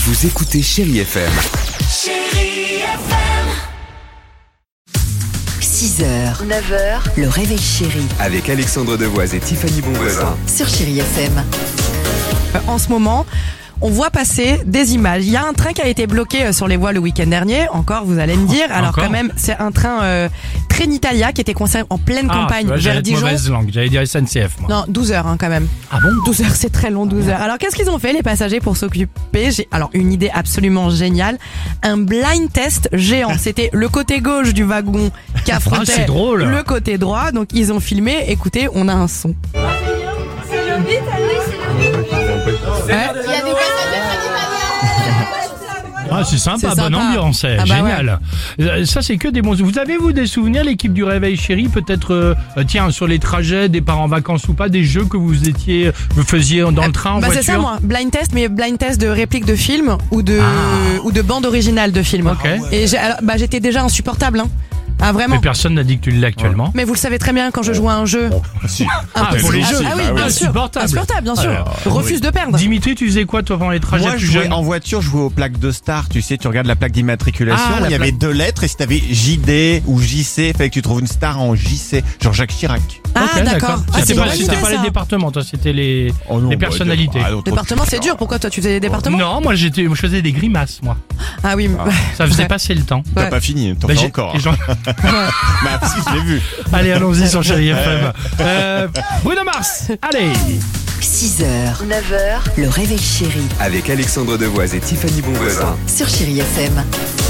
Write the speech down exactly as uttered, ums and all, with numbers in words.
Vous écoutez Chérie F M. Chérie F M. six heures, neuf heures, le réveil chéri Avec Alexandre Devoise et Tiffany Bonvoisin. sur Chérie F M. En ce moment, on voit passer des images. Il y a un train qui a été bloqué sur les voies le week-end dernier. Encore, vous allez me dire. Alors Encore quand même, c'est un train euh, Trenitalia qui était coincé en pleine Ah, campagne tu vois, vers j'allais être Dijon. mauvaise langue, j'allais dire S N C F moi. Non, douze heures hein, quand même. Ah bon douze heures, c'est très long, douze heures. Alors qu'est-ce qu'ils ont fait les passagers pour s'occuper? J'ai alors une idée absolument géniale. Un blind test géant. C'était le côté gauche du wagon qui Ah, affrontait c'est drôle. le côté droit. Donc ils ont filmé. Écoutez, on a un son. C'est le beat, oui, c'est le beat. Ouais. Il y a des passages de Ah, c'est sympa, C'est bonne sympa. ambiance, c'est Ah bah génial. Euh, Ça, c'est que des bons. Vous avez, vous, des souvenirs, l'équipe du Réveil Chéri, peut-être, euh, euh, tiens, sur les trajets, départ en vacances ou pas, des jeux que vous étiez, vous faisiez dans le train, en Bah voiture? c'est ça moi, blind test, mais blind test de répliques de films ou de Ah. ou de bande originale de films. Ok. Et j'ai, alors, bah j'étais déjà insupportable hein. Ah vraiment. Mais personne n'a dit que tu l'es actuellement. Mais vous le savez très bien quand je joue à un jeu. Ah, pour les Ah, jeux. ah oui, Ah oui, bien sûr. insupportable. Insupportable, bien sûr. Alors, Refuse de perdre. Dimitri, tu faisais quoi, toi, pendant les trajets Moi, plus je jouais jeunes? en voiture, je jouais aux plaques de star. Tu sais, tu regardes la plaque d'immatriculation. Ah, la il y avait plaque. deux lettres et si t'avais J D ou J C, fallait que tu trouves une star en J C. Genre Jacques Chirac. Ah Ok, d'accord. Ah, C'était c'est pas, une bonne c'était idée, pas les ça. départements, toi, c'était les, Oh non, les bah, personnalités. ah, d'autres- Département c'est dur. Pourquoi toi tu faisais des départements? Non, moi, j'étais, je faisais des grimaces, moi. Ah oui. mais- Ça faisait Ouais. passer le temps. T'as Ouais. pas fini, t'en Bah, fais j'ai- encore. les gens- Bah, si, je l'ai vu. Allez, allons-y sur Chérie F M. Euh, Bruno Mars, allez. six heures, neuf heures, le réveil chéri Avec Alexandre Devoise et Tiffany Bonvoisin. sur Chérie F M.